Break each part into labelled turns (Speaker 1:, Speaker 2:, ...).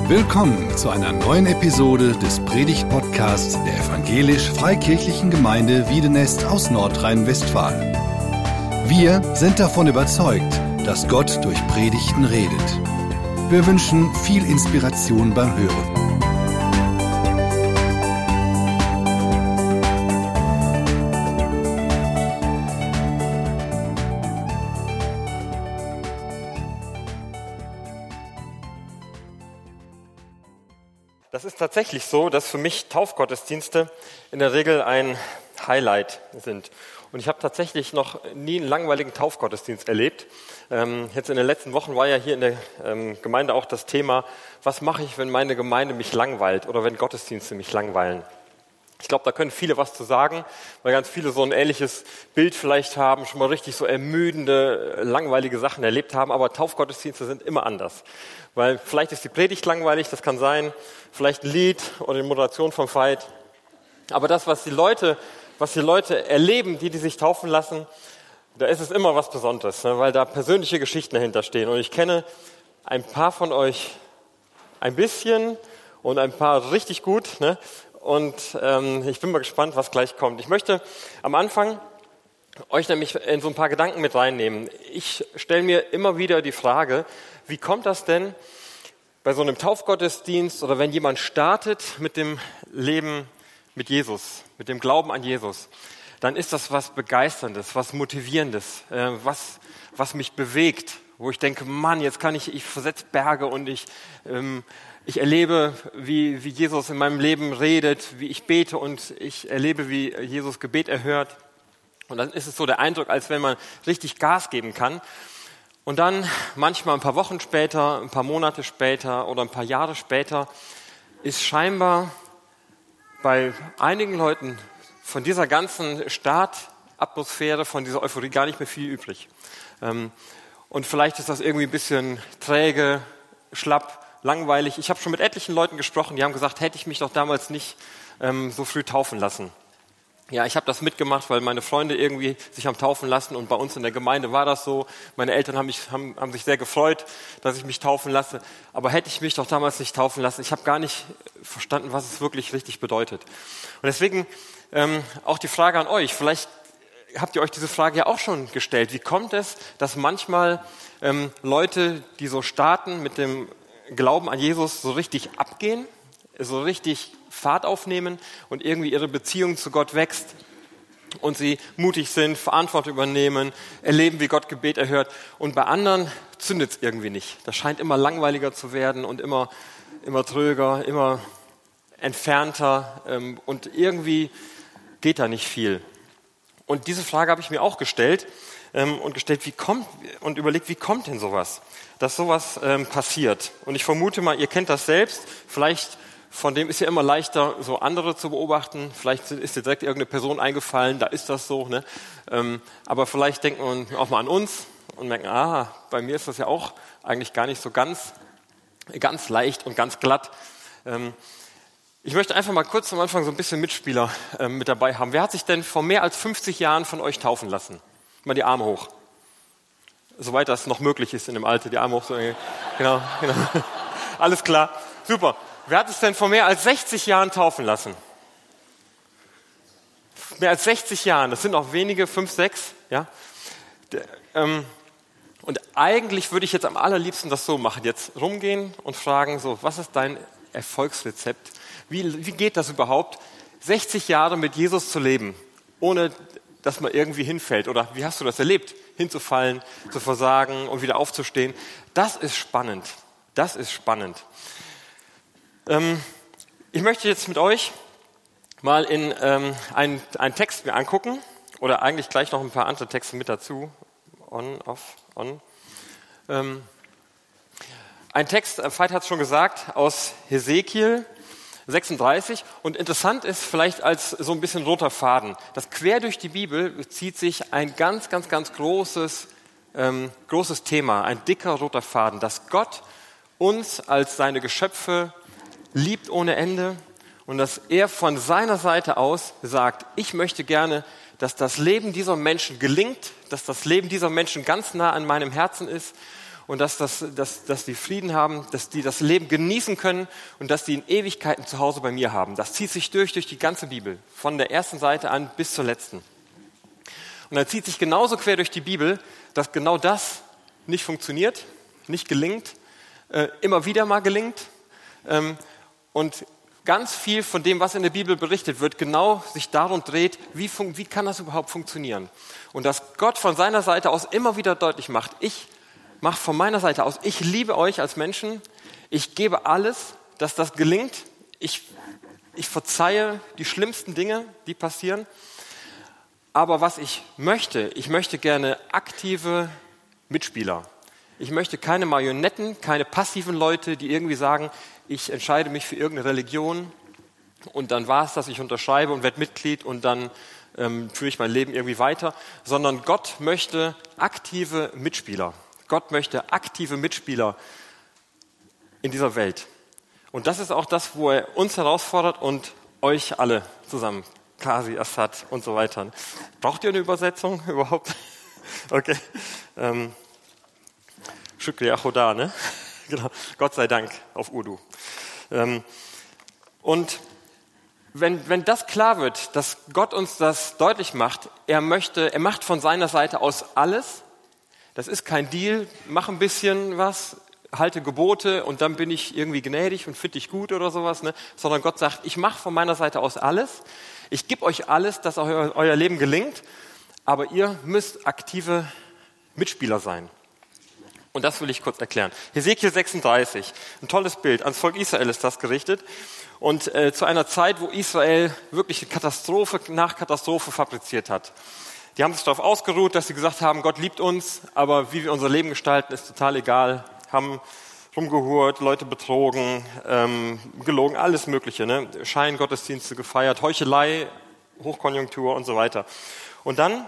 Speaker 1: Willkommen zu einer neuen Episode des Predigt-Podcasts der Evangelisch-Freikirchlichen Gemeinde Wiedenest aus Nordrhein-Westfalen. Wir sind davon überzeugt, dass Gott durch Predigten redet. Wir wünschen viel Inspiration beim Hören.
Speaker 2: Das ist tatsächlich so, dass für mich Taufgottesdienste in der Regel ein Highlight sind. Und ich habe tatsächlich noch nie einen langweiligen Taufgottesdienst erlebt. Jetzt in den letzten Wochen war ja hier in der Gemeinde auch das Thema, was mache ich, wenn meine Gemeinde mich langweilt oder wenn Gottesdienste mich langweilen. Ich glaube, da können viele was zu sagen, weil ganz viele so ein ähnliches Bild vielleicht haben, schon mal richtig so ermüdende, langweilige Sachen erlebt haben, aber Taufgottesdienste sind immer anders. Weil vielleicht ist die Predigt langweilig, das kann sein, vielleicht ein Lied oder die Moderation vom Veit. Aber das, was die Leute erleben, die sich taufen lassen, da ist es immer was Besonderes, ne? Weil da persönliche Geschichten dahinter stehen. Und ich kenne ein paar von euch ein bisschen und ein paar richtig gut, ne? Und ich bin mal gespannt, was gleich kommt. Ich möchte am Anfang euch nämlich in so ein paar Gedanken mit reinnehmen. Ich stelle mir immer wieder die Frage, wie kommt das denn bei so einem Taufgottesdienst oder wenn jemand startet mit dem Leben mit Jesus, mit dem Glauben an Jesus, dann ist das was Begeisterndes, was Motivierendes, was mich bewegt, wo ich denke, Mann, jetzt kann ich versetze Berge und ich erlebe, wie Jesus in meinem Leben redet, wie ich bete und ich erlebe, wie Jesus Gebet erhört. Und dann ist es so der Eindruck, als wenn man richtig Gas geben kann. Und dann manchmal ein paar Wochen später, ein paar Monate später oder ein paar Jahre später ist scheinbar bei einigen Leuten von dieser ganzen Startatmosphäre, von dieser Euphorie gar nicht mehr viel übrig. Und vielleicht ist das irgendwie ein bisschen träge, schlapp, langweilig. Ich habe schon mit etlichen Leuten gesprochen, die haben gesagt, hätte ich mich doch damals nicht so früh taufen lassen. Ja, ich habe das mitgemacht, weil meine Freunde irgendwie sich haben taufen lassen und bei uns in der Gemeinde war das so. Meine Eltern haben sich sehr gefreut, dass ich mich taufen lasse. Aber hätte ich mich doch damals nicht taufen lassen, ich habe gar nicht verstanden, was es wirklich richtig bedeutet. Und deswegen auch die Frage an euch, vielleicht habt ihr euch diese Frage ja auch schon gestellt. Wie kommt es, dass manchmal Leute, die so starten mit dem Glauben an Jesus, so richtig abgehen, so richtig Fahrt aufnehmen und irgendwie ihre Beziehung zu Gott wächst und sie mutig sind, Verantwortung übernehmen, erleben, wie Gott Gebet erhört und bei anderen zündet es irgendwie nicht. Das scheint immer langweiliger zu werden und immer tröger, immer entfernter und irgendwie geht da nicht viel. Und diese Frage habe ich mir auch gestellt und überlegt, wie kommt denn sowas, dass sowas passiert? Und ich vermute mal, ihr kennt das selbst, vielleicht von dem ist ja immer leichter, so andere zu beobachten. Vielleicht ist dir direkt irgendeine Person eingefallen, da ist das so. Ne? Aber vielleicht denkt man auch mal an uns und merken, bei mir ist das ja auch eigentlich gar nicht so ganz leicht und ganz glatt. Ich möchte einfach mal kurz am Anfang so ein bisschen Mitspieler mit dabei haben. Wer hat sich denn vor mehr als 50 Jahren von euch taufen lassen? Mal die Arme hoch. Soweit das noch möglich ist in dem Alter, die Arme hoch. So, genau. Alles klar, super. Wer hat es denn vor mehr als 60 Jahren taufen lassen? Mehr als 60 Jahren, das sind auch wenige, 5, 6. Ja? Und eigentlich würde ich jetzt am allerliebsten das so machen, jetzt rumgehen und fragen, so, was ist dein Erfolgsrezept? Wie geht das überhaupt, 60 Jahre mit Jesus zu leben, ohne dass man irgendwie hinfällt? Oder wie hast du das erlebt? Hinzufallen, zu versagen und wieder aufzustehen. Das ist spannend. Das ist spannend. Ich möchte jetzt mit euch mal in einen Text mir angucken oder eigentlich gleich noch ein paar andere Texte mit dazu. On. Ein Text, Veit hat es schon gesagt, aus Hesekiel 36 und interessant ist vielleicht als so ein bisschen roter Faden, dass quer durch die Bibel zieht sich ein ganz, ganz, ganz großes Thema, ein dicker roter Faden, dass Gott uns als seine Geschöpfe liebt ohne Ende und dass er von seiner Seite aus sagt, ich möchte gerne, dass das Leben dieser Menschen gelingt, dass das Leben dieser Menschen ganz nah an meinem Herzen ist und dass die Frieden haben, dass die das Leben genießen können und dass die in Ewigkeiten zu Hause bei mir haben. Das zieht sich durch die ganze Bibel, von der ersten Seite an bis zur letzten. Und dann zieht sich genauso quer durch die Bibel, dass genau das nicht funktioniert, nicht gelingt, immer wieder mal gelingt. Und ganz viel von dem, was in der Bibel berichtet wird, genau sich darum dreht, wie kann das überhaupt funktionieren? Und dass Gott von seiner Seite aus immer wieder deutlich macht, ich mache von meiner Seite aus, ich liebe euch als Menschen, ich gebe alles, dass das gelingt, ich verzeihe die schlimmsten Dinge, die passieren. Aber was ich möchte gerne aktive Mitspieler. Ich möchte keine Marionetten, keine passiven Leute, die irgendwie sagen, ich entscheide mich für irgendeine Religion und dann war es, dass ich unterschreibe und werde Mitglied und dann führe ich mein Leben irgendwie weiter, sondern Gott möchte aktive Mitspieler. Gott möchte aktive Mitspieler in dieser Welt. Und das ist auch das, wo er uns herausfordert und euch alle zusammen. Kasi, Assad und so weiter. Braucht ihr eine Übersetzung überhaupt? Okay. Shukri Achoda, ne? Genau. Gott sei Dank auf Urdu. Und wenn das klar wird, dass Gott uns das deutlich macht, er macht von seiner Seite aus alles. Das ist kein Deal, mach ein bisschen was, halte Gebote und dann bin ich irgendwie gnädig und finde dich gut oder sowas, ne? Sondern Gott sagt, ich mache von meiner Seite aus alles. Ich gebe euch alles, dass euer Leben gelingt, aber ihr müsst aktive Mitspieler sein. Und das will ich kurz erklären. Hesekiel 36, ein tolles Bild. Ans Volk Israel ist das gerichtet. Und zu einer Zeit, wo Israel wirklich Katastrophe nach Katastrophe fabriziert hat. Die haben sich darauf ausgeruht, dass sie gesagt haben, Gott liebt uns, aber wie wir unser Leben gestalten, ist total egal. Haben rumgehurt, Leute betrogen, gelogen, alles Mögliche. Ne? Scheingottesdienste gefeiert, Heuchelei, Hochkonjunktur und so weiter. Und dann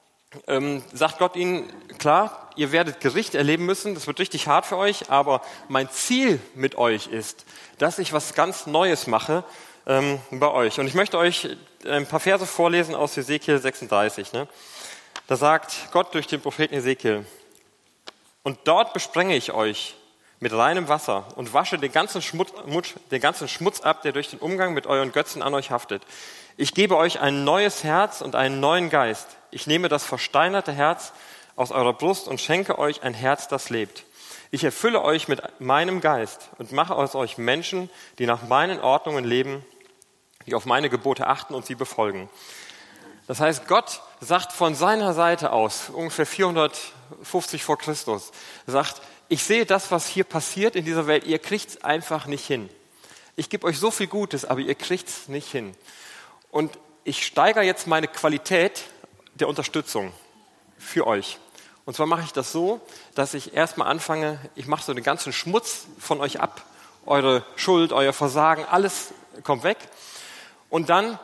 Speaker 2: sagt Gott ihnen, klar, ihr werdet Gericht erleben müssen, das wird richtig hart für euch, aber mein Ziel mit euch ist, dass ich was ganz Neues mache bei euch. Und ich möchte euch ein paar Verse vorlesen aus Hesekiel 36. Ne? Da sagt Gott durch den Propheten Hesekiel, und dort besprenge ich euch mit reinem Wasser und wasche den ganzen Schmutz ab, der durch den Umgang mit euren Götzen an euch haftet. Ich gebe euch ein neues Herz und einen neuen Geist. Ich nehme das versteinerte Herz aus eurer Brust und schenke euch ein Herz, das lebt. Ich erfülle euch mit meinem Geist und mache aus euch Menschen, die nach meinen Ordnungen leben, die auf meine Gebote achten und sie befolgen. Das heißt, Gott sagt von seiner Seite aus, ungefähr 450 vor Christus, sagt, ich sehe das, was hier passiert in dieser Welt, ihr kriegt es einfach nicht hin. Ich gebe euch so viel Gutes, aber ihr kriegt es nicht hin. Und ich steigere jetzt meine Qualität der Unterstützung für euch. Und zwar mache ich das so, dass ich erstmal anfange, ich mache so den ganzen Schmutz von euch ab, eure Schuld, euer Versagen, alles kommt weg. Und dann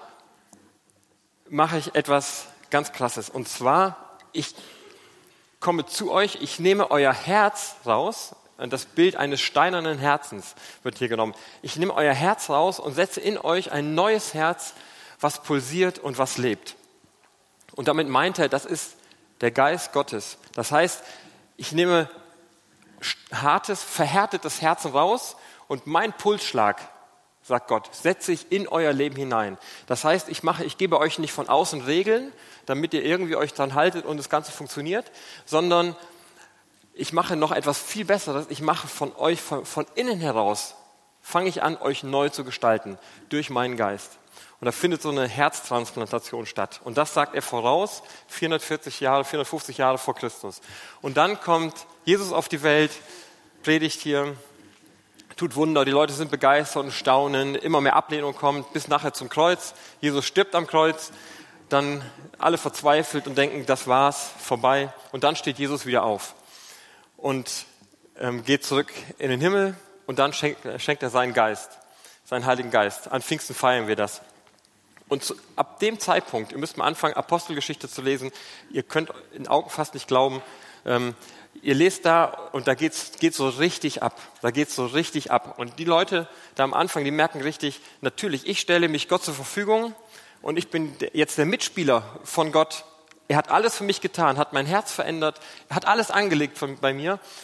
Speaker 2: mache ich etwas ganz Krasses. Und zwar, ich komme zu euch, ich nehme euer Herz raus, das Bild eines steinernen Herzens wird hier genommen. Ich nehme euer Herz raus und setze in euch ein neues Herz, was pulsiert und was lebt. Und damit meint er, das ist der Geist Gottes. Das heißt, ich nehme hartes, verhärtetes Herzen raus und mein Pulsschlag, sagt Gott, setze ich in euer Leben hinein. Das heißt, ich gebe euch nicht von außen Regeln, damit ihr irgendwie euch dran haltet und das Ganze funktioniert, sondern ich mache noch etwas viel Besseres. Ich mache von euch, von innen heraus, fange ich an, euch neu zu gestalten durch meinen Geist. Und da findet so eine Herztransplantation statt. Und das sagt er voraus, 450 Jahre vor Christus. Und dann kommt Jesus auf die Welt, predigt hier, tut Wunder, die Leute sind begeistert und staunen, immer mehr Ablehnung kommt, bis nachher zum Kreuz. Jesus stirbt am Kreuz, dann alle verzweifelt und denken, das war's, vorbei. Und dann steht Jesus wieder auf und geht zurück in den Himmel und dann schenkt er seinen Geist, seinen Heiligen Geist. An Pfingsten feiern wir das. Und ab dem Zeitpunkt, ihr müsst mal anfangen, Apostelgeschichte zu lesen, ihr könnt in Augen fast nicht glauben, ihr lest da und da geht's so richtig ab. Da geht's so richtig ab. Und die Leute da am Anfang, die merken richtig, natürlich, ich stelle mich Gott zur Verfügung und ich bin jetzt der Mitspieler von Gott. Er hat alles für mich getan, hat mein Herz verändert, er hat alles angelegt bei mir.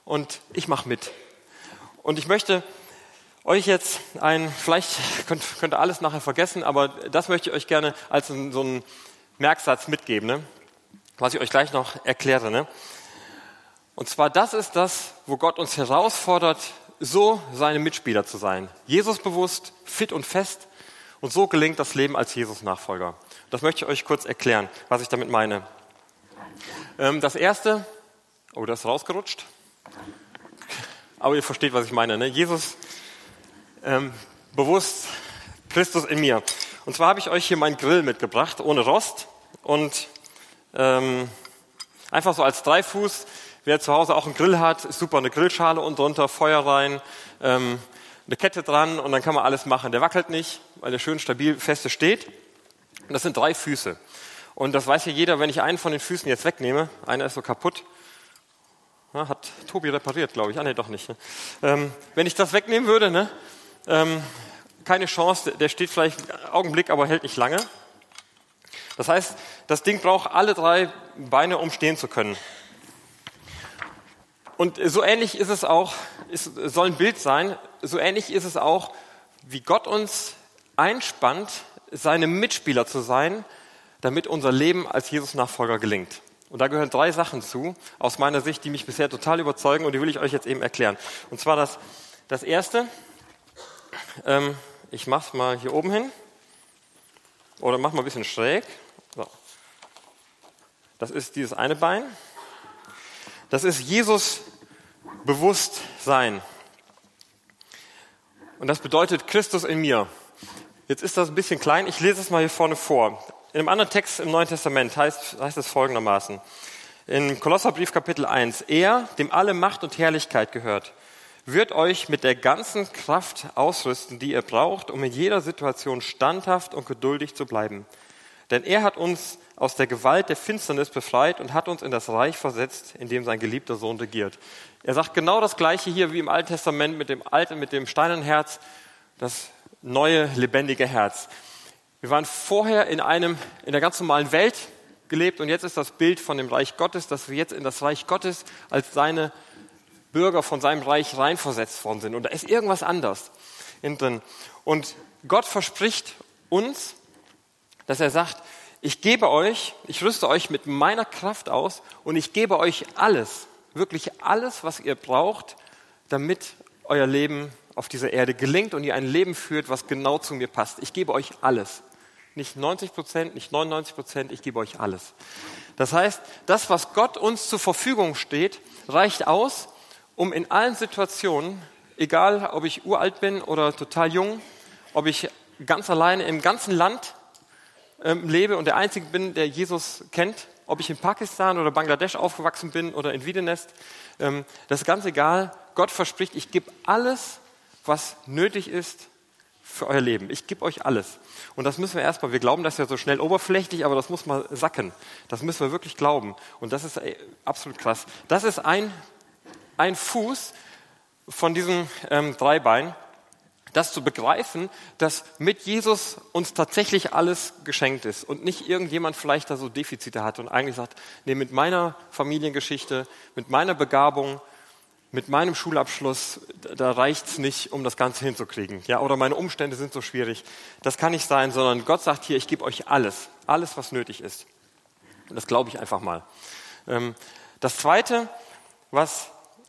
Speaker 2: und ich mache mit. Und ich möchte euch jetzt vielleicht könnt ihr alles nachher vergessen, aber das möchte ich euch gerne als so einen Merksatz mitgeben, ne? Was ich euch gleich noch erkläre. Ne? Und zwar, das ist das, wo Gott uns herausfordert, so seine Mitspieler zu sein. Jesus bewusst, fit und fest, und so gelingt das Leben als Jesus-Nachfolger. Das möchte ich euch kurz erklären, was ich damit meine. Das erste, das ist rausgerutscht, aber ihr versteht, was ich meine. Ne? Jesus bewusst, Christus in mir. Und zwar habe ich euch hier meinen Grill mitgebracht, ohne Rost und einfach so als Dreifuß. Wer zu Hause auch einen Grill hat, ist super, eine Grillschale und drunter, Feuer rein, eine Kette dran und dann kann man alles machen. Der wackelt nicht, weil der schön stabil feste steht. Und das sind 3 Füße. Und das weiß ja jeder, wenn ich einen von den Füßen jetzt wegnehme, einer ist so kaputt, ja, hat Tobi repariert, glaube ich. Ah, nee, doch nicht. Ne? Wenn ich das wegnehmen würde, ne? Keine Chance, der steht vielleicht einen Augenblick, aber hält nicht lange. Das heißt, das Ding braucht alle 3 Beine, um stehen zu können. Und so ähnlich ist es auch, es soll ein Bild sein, so ähnlich ist es auch, wie Gott uns einspannt, seine Mitspieler zu sein, damit unser Leben als Jesus-Nachfolger gelingt. Und da gehören 3 Sachen zu, aus meiner Sicht, die mich bisher total überzeugen und die will ich euch jetzt eben erklären. Und zwar das erste, ich mache es mal hier oben hin, oder mach mal ein bisschen schräg. So. Das ist dieses eine Bein. Das ist Jesus bewusst sein. Und das bedeutet Christus in mir. Jetzt ist das ein bisschen klein, ich lese es mal hier vorne vor. In einem anderen Text im Neuen Testament heißt es folgendermaßen. In Kolosserbrief Kapitel 1. Er, dem alle Macht und Herrlichkeit gehört, wird euch mit der ganzen Kraft ausrüsten, die ihr braucht, um in jeder Situation standhaft und geduldig zu bleiben. Denn er hat uns aus der Gewalt der Finsternis befreit und hat uns in das Reich versetzt, in dem sein geliebter Sohn regiert. Er sagt genau das Gleiche hier wie im Alten Testament mit dem steinernen Herz, das neue, lebendige Herz. Wir waren vorher in der ganz normalen Welt gelebt und jetzt ist das Bild von dem Reich Gottes, dass wir jetzt in das Reich Gottes als seine Bürger von seinem Reich reinversetzt worden sind. Und da ist irgendwas anders innen drin. Und Gott verspricht uns, dass er sagt, ich rüste euch mit meiner Kraft aus und ich gebe euch alles, wirklich alles, was ihr braucht, damit euer Leben auf dieser Erde gelingt und ihr ein Leben führt, was genau zu mir passt. Ich gebe euch alles. Nicht 90%, nicht 99%, ich gebe euch alles. Das heißt, das, was Gott uns zur Verfügung steht, reicht aus, um in allen Situationen, egal ob ich uralt bin oder total jung, ob ich ganz alleine im ganzen Land lebe und der Einzige bin, der Jesus kennt, ob ich in Pakistan oder Bangladesch aufgewachsen bin oder in Wiedenest, das ist ganz egal. Gott verspricht, ich gebe alles, was nötig ist für euer Leben. Ich gebe euch alles. Und das müssen wir glauben das ja so schnell oberflächlich, aber das muss mal sacken. Das müssen wir wirklich glauben. Und das ist absolut krass. Das ist ein Fuß von diesen 3 Beinen, das zu begreifen, dass mit Jesus uns tatsächlich alles geschenkt ist und nicht irgendjemand vielleicht da so Defizite hat und eigentlich sagt, nee, mit meiner Familiengeschichte, mit meiner Begabung, mit meinem Schulabschluss, da reicht's nicht, um das Ganze hinzukriegen. Ja, oder meine Umstände sind so schwierig. Das kann nicht sein, sondern Gott sagt hier, ich gebe euch alles, was nötig ist. Und das glaube ich einfach mal. Das Zweite, was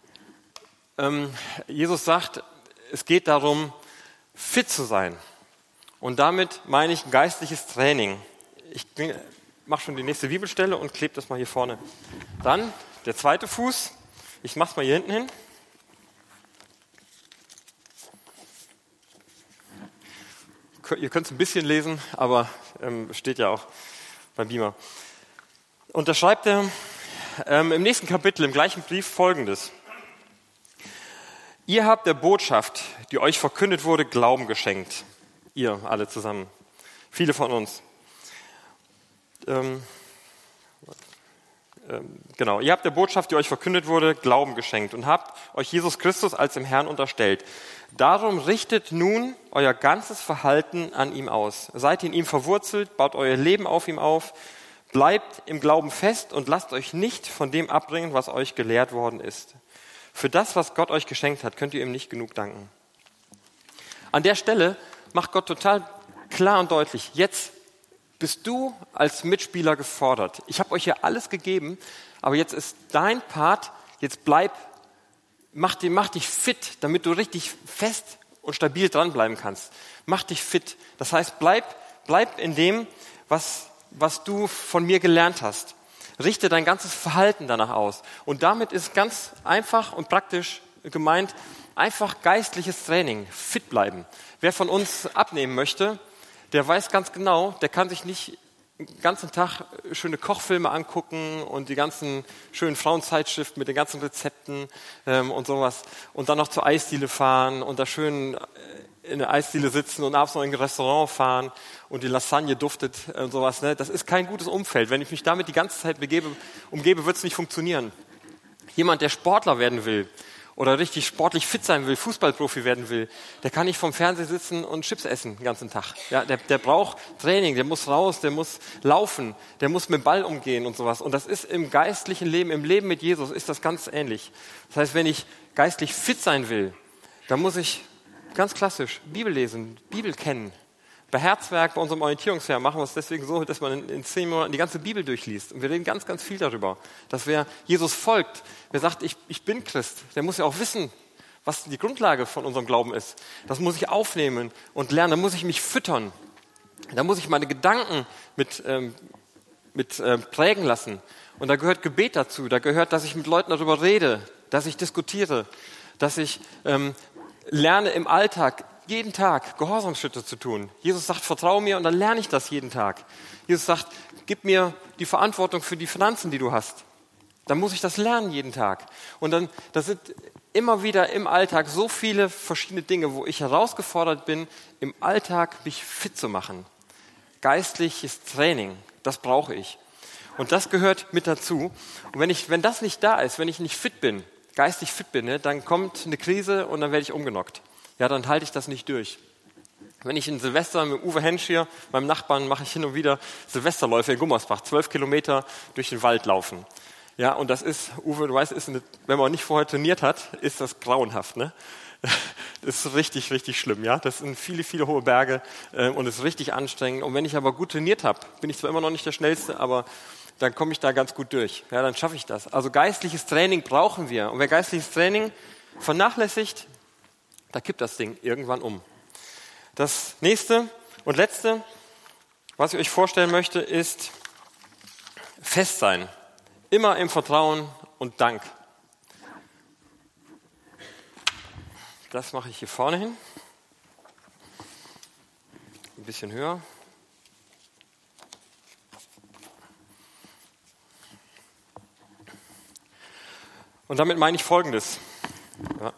Speaker 2: Jesus sagt, es geht darum, fit zu sein. Und damit meine ich geistliches Training. Ich mache schon die nächste Bibelstelle und klebe das mal hier vorne. Dann der zweite Fuß. Ich mache es mal hier hinten hin. Ihr könnt es ein bisschen lesen, aber steht ja auch beim Beamer. Und da schreibt er im nächsten Kapitel, im gleichen Brief, Folgendes. Ihr habt der Botschaft, die euch verkündet wurde, Glauben geschenkt. Ihr alle zusammen. Viele von uns. Genau. Ihr habt der Botschaft, die euch verkündet wurde, Glauben geschenkt und habt euch Jesus Christus als dem Herrn unterstellt. Darum richtet nun euer ganzes Verhalten an ihm aus. Seid in ihm verwurzelt, baut euer Leben auf ihm auf, bleibt im Glauben fest und lasst euch nicht von dem abbringen, was euch gelehrt worden ist. Für das, was Gott euch geschenkt hat, könnt ihr ihm nicht genug danken. An der Stelle macht Gott total klar und deutlich, jetzt bist du als Mitspieler gefordert. Ich habe euch ja alles gegeben, aber jetzt ist dein Part, jetzt mach dich fit, damit du richtig fest und stabil dranbleiben kannst. Mach dich fit. Das heißt, bleib in dem, was du von mir gelernt hast. Richte dein ganzes Verhalten danach aus. Und damit ist ganz einfach und praktisch gemeint, einfach geistliches Training, fit bleiben. Wer von uns abnehmen möchte, der weiß ganz genau, der kann sich nicht den ganzen Tag schöne Kochfilme angucken und die ganzen schönen Frauenzeitschriften mit den ganzen Rezepten und sowas und dann noch zur Eisdiele fahren und da schön in der Eisdiele sitzen und abends noch in ein Restaurant fahren und die Lasagne duftet und sowas. Ne? Das ist kein gutes Umfeld. Wenn ich mich damit die ganze Zeit umgebe, wird es nicht funktionieren. Jemand, der Sportler werden will oder richtig sportlich fit sein will, Fußballprofi werden will, der kann nicht vorm Fernseher sitzen und Chips essen den ganzen Tag. Ja, der braucht Training, der muss raus, der muss laufen, der muss mit dem Ball umgehen und sowas. Und das ist im geistlichen Leben, im Leben mit Jesus ist das ganz ähnlich. Das heißt, wenn ich geistlich fit sein will, dann muss ich ganz klassisch Bibel lesen, Bibel kennen. Bei Herzwerk, bei unserem Orientierungsjahr machen wir es deswegen so, dass man in 10 Monaten die ganze Bibel durchliest. Und wir reden ganz, ganz viel darüber, dass wer Jesus folgt, wer sagt, ich bin Christ, der muss ja auch wissen, was die Grundlage von unserem Glauben ist. Das muss ich aufnehmen und lernen, da muss ich mich füttern. Da muss ich meine Gedanken mit prägen lassen. Und da gehört Gebet dazu, da gehört, dass ich mit Leuten darüber rede, dass ich diskutiere, dass ich lerne im Alltag, jeden Tag Gehorsamsschritte zu tun. Jesus sagt, vertraue mir und dann lerne ich das jeden Tag. Jesus sagt, gib mir die Verantwortung für die Finanzen, die du hast. Dann muss ich das lernen jeden Tag. Und dann, das sind immer wieder im Alltag so viele verschiedene Dinge, wo ich herausgefordert bin, im Alltag mich fit zu machen. Geistliches Training, das brauche ich. Und das gehört mit dazu. Und wenn das nicht da ist, wenn ich nicht fit bin, geistig fit bin, ne, dann kommt eine Krise und dann werde ich umgenockt. Ja, dann halte ich das nicht durch. Wenn ich in Silvester mit Uwe Hensch hier, meinem Nachbarn, mache ich hin und wieder Silvesterläufe in Gummersbach, 12 Kilometer durch den Wald laufen. Ja, und das ist, Uwe, du weißt, wenn man nicht vorher trainiert hat, ist das grauenhaft, ne? Das ist richtig, richtig schlimm, ja. Das sind viele, viele hohe Berge und es ist richtig anstrengend. Und wenn ich aber gut trainiert habe, bin ich zwar immer noch nicht der Schnellste, aber dann komme ich da ganz gut durch. Ja, dann schaffe ich das. Also geistliches Training brauchen wir. Und wer geistliches Training vernachlässigt, da kippt das Ding irgendwann um. Das nächste und letzte, was ich euch vorstellen möchte, ist fest sein. Immer im Vertrauen und Dank. Das mache ich hier vorne hin. Ein bisschen höher. Und damit meine ich Folgendes. Ja.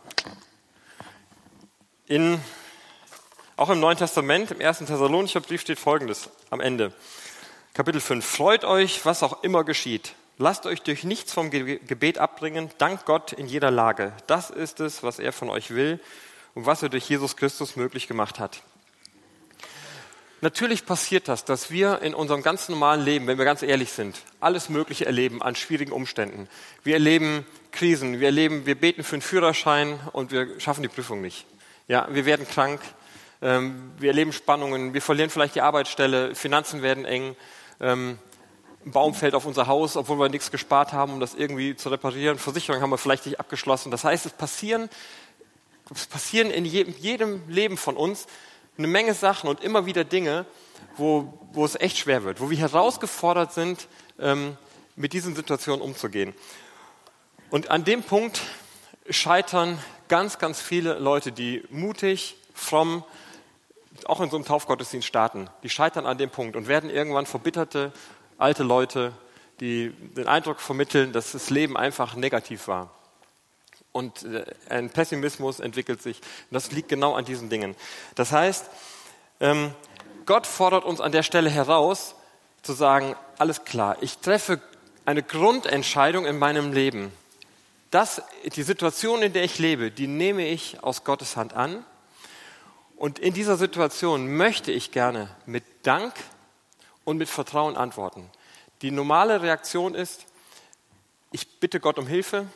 Speaker 2: Auch im Neuen Testament, im 1. Thessalonicher Brief steht Folgendes am Ende. Kapitel 5. Freut euch, was auch immer geschieht. Lasst euch durch nichts vom Gebet abbringen. Dankt Gott in jeder Lage. Das ist es, was er von euch will und was er durch Jesus Christus möglich gemacht hat. Natürlich passiert das, dass wir in unserem ganz normalen Leben, wenn wir ganz ehrlich sind, alles Mögliche erleben an schwierigen Umständen. Wir erleben Krisen, wir beten für einen Führerschein und wir schaffen die Prüfung nicht. Ja, wir werden krank, wir erleben Spannungen, wir verlieren vielleicht die Arbeitsstelle, Finanzen werden eng, ein Baum fällt auf unser Haus, obwohl wir nichts gespart haben, um das irgendwie zu reparieren. Versicherung haben wir vielleicht nicht abgeschlossen. Das heißt, es passieren in jedem Leben von uns eine Menge Sachen und immer wieder Dinge, wo es echt schwer wird, wo wir herausgefordert sind, mit diesen Situationen umzugehen. Und an dem Punkt scheitern ganz, ganz viele Leute, die mutig, fromm, auch in so einem Taufgottesdienst starten. Die scheitern an dem Punkt und werden irgendwann verbitterte, alte Leute, die den Eindruck vermitteln, dass das Leben einfach negativ war. Und ein Pessimismus entwickelt sich. Und das liegt genau an diesen Dingen. Das heißt, Gott fordert uns an der Stelle heraus, zu sagen, alles klar, ich treffe eine Grundentscheidung in meinem Leben. Die Situation, in der ich lebe, die nehme ich aus Gottes Hand an. Und in dieser Situation möchte ich gerne mit Dank und mit Vertrauen antworten. Die normale Reaktion ist, ich bitte Gott um Hilfe,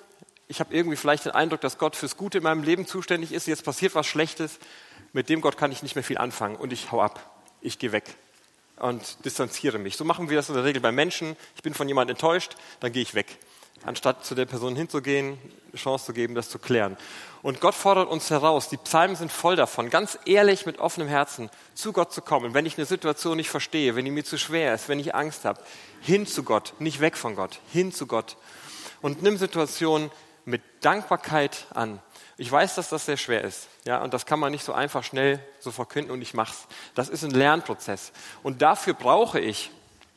Speaker 2: ich habe irgendwie vielleicht den Eindruck, dass Gott fürs Gute in meinem Leben zuständig ist, jetzt passiert was Schlechtes, mit dem Gott kann ich nicht mehr viel anfangen und ich hau ab, ich gehe weg und distanziere mich. So machen wir das in der Regel bei Menschen. Ich bin von jemandem enttäuscht, dann gehe ich weg, anstatt zu der Person hinzugehen, eine Chance zu geben, das zu klären. Und Gott fordert uns heraus, die Psalmen sind voll davon, ganz ehrlich mit offenem Herzen zu Gott zu kommen. Wenn ich eine Situation nicht verstehe, wenn die mir zu schwer ist, wenn ich Angst habe, hin zu Gott, nicht weg von Gott, hin zu Gott. Und nimm Situationen mit Dankbarkeit an. Ich weiß, dass das sehr schwer ist, ja, und das kann man nicht so einfach schnell so verkünden und ich mach's. Das ist ein Lernprozess. Und dafür brauche ich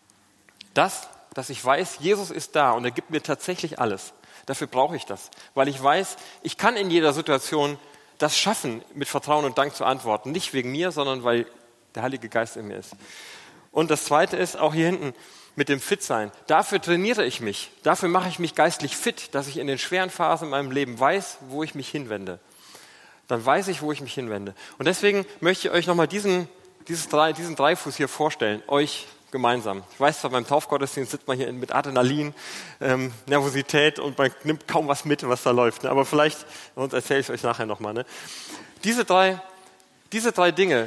Speaker 2: das, dass ich weiß, Jesus ist da und er gibt mir tatsächlich alles. Dafür brauche ich das, weil ich weiß, ich kann in jeder Situation das schaffen, mit Vertrauen und Dank zu antworten. Nicht wegen mir, sondern weil der Heilige Geist in mir ist. Und das Zweite ist auch hier hinten mit dem Fitsein. Dafür trainiere ich mich. Dafür mache ich mich geistlich fit, dass ich in den schweren Phasen in meinem Leben weiß, wo ich mich hinwende. Dann weiß ich, wo ich mich hinwende. Und deswegen möchte ich euch nochmal diesen Dreifuß hier vorstellen, euch gemeinsam. Ich weiß zwar, beim Taufgottesdienst sitzt man hier mit Adrenalin, Nervosität und man nimmt kaum was mit, was da läuft. Ne? Aber vielleicht, sonst erzähle ich es euch nachher nochmal. Ne? Diese drei Dinge,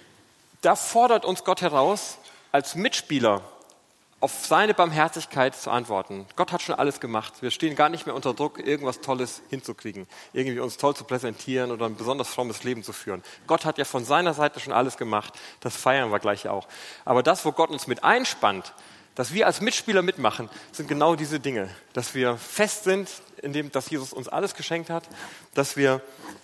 Speaker 2: da fordert uns Gott heraus, als Mitspieler auf seine Barmherzigkeit zu antworten. Gott hat schon alles gemacht. Wir stehen gar nicht mehr unter Druck, irgendwas Tolles hinzukriegen, irgendwie uns toll zu präsentieren oder ein besonders frommes Leben zu führen. Gott hat ja von seiner Seite schon alles gemacht. Das feiern wir gleich auch. Aber das, wo Gott uns mit einspannt, dass wir als Mitspieler mitmachen, sind genau diese Dinge. Dass wir fest sind, in dem, dass Jesus uns alles geschenkt hat, dass wir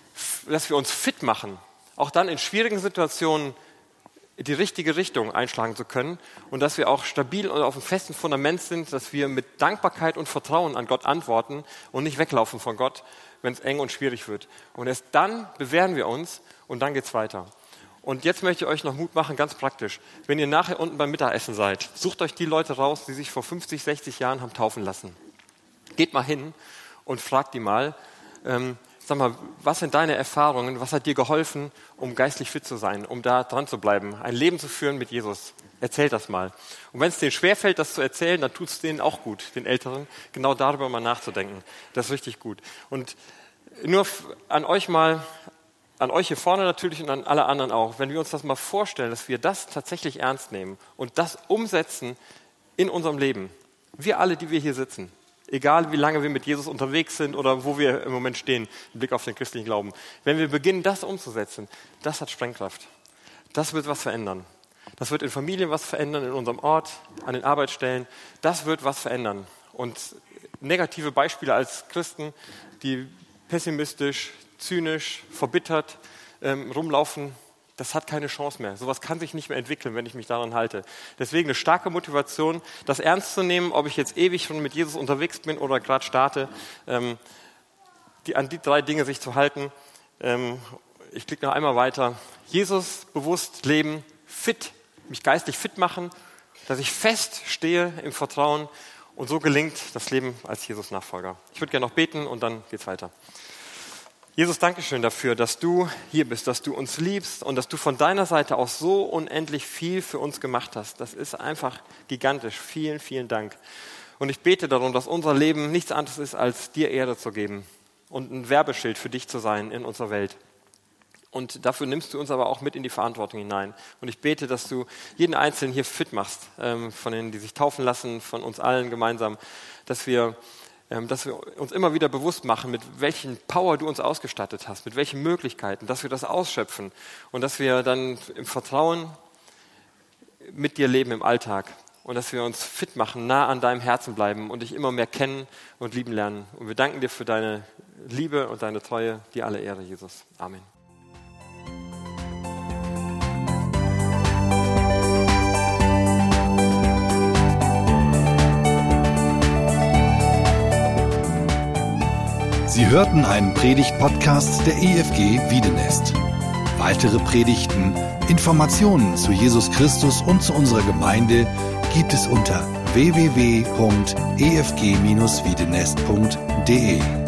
Speaker 2: uns fit machen, auch dann in schwierigen Situationen die richtige Richtung einschlagen zu können und dass wir auch stabil und auf einem festen Fundament sind, dass wir mit Dankbarkeit und Vertrauen an Gott antworten und nicht weglaufen von Gott, wenn es eng und schwierig wird. Und erst dann bewähren wir uns und dann geht's weiter. Und jetzt möchte ich euch noch Mut machen, ganz praktisch. Wenn ihr nachher unten beim Mittagessen seid, sucht euch die Leute raus, die sich vor 50, 60 Jahren haben taufen lassen. Geht mal hin und fragt die mal, sag mal, was sind deine Erfahrungen, was hat dir geholfen, um geistlich fit zu sein, um da dran zu bleiben, ein Leben zu führen mit Jesus? Erzählt das mal. Und wenn es denen schwerfällt, das zu erzählen, dann tut es denen auch gut, den Älteren, genau darüber mal nachzudenken. Das ist richtig gut. Und nur an euch hier vorne natürlich und an alle anderen auch, wenn wir uns das mal vorstellen, dass wir das tatsächlich ernst nehmen und das umsetzen in unserem Leben, wir alle, die wir hier sitzen, egal wie lange wir mit Jesus unterwegs sind oder wo wir im Moment stehen, im Blick auf den christlichen Glauben. Wenn wir beginnen, das umzusetzen, das hat Sprengkraft. Das wird was verändern. Das wird in Familien was verändern, in unserem Ort, an den Arbeitsstellen. Das wird was verändern. Und negative Beispiele als Christen, die pessimistisch, zynisch, verbittert rumlaufen, das hat keine Chance mehr. Sowas kann sich nicht mehr entwickeln, wenn ich mich daran halte. Deswegen eine starke Motivation, das ernst zu nehmen, ob ich jetzt ewig schon mit Jesus unterwegs bin oder gerade starte, an die 3 Dinge sich zu halten. Ich klicke noch einmal weiter. Jesus bewusst leben, mich geistlich fit machen, dass ich fest stehe im Vertrauen und so gelingt das Leben als Jesus-Nachfolger. Ich würde gerne noch beten und dann geht's weiter. Jesus, danke schön dafür, dass du hier bist, dass du uns liebst und dass du von deiner Seite aus so unendlich viel für uns gemacht hast. Das ist einfach gigantisch. Vielen, vielen Dank. Und ich bete darum, dass unser Leben nichts anderes ist, als dir Ehre zu geben und ein Werbeschild für dich zu sein in unserer Welt. Und dafür nimmst du uns aber auch mit in die Verantwortung hinein. Und ich bete, dass du jeden Einzelnen hier fit machst, von denen, die sich taufen lassen, von uns allen gemeinsam, dass wir uns immer wieder bewusst machen, mit welchen Power du uns ausgestattet hast, mit welchen Möglichkeiten, dass wir das ausschöpfen und dass wir dann im Vertrauen mit dir leben im Alltag und dass wir uns fit machen, nah an deinem Herzen bleiben und dich immer mehr kennen und lieben lernen. Und wir danken dir für deine Liebe und deine Treue, dir alle Ehre, Jesus. Amen.
Speaker 1: Sie hörten einen Predigt-Podcast der EFG Wiedenest. Weitere Predigten, Informationen zu Jesus Christus und zu unserer Gemeinde gibt es unter www.efg-wiedenest.de.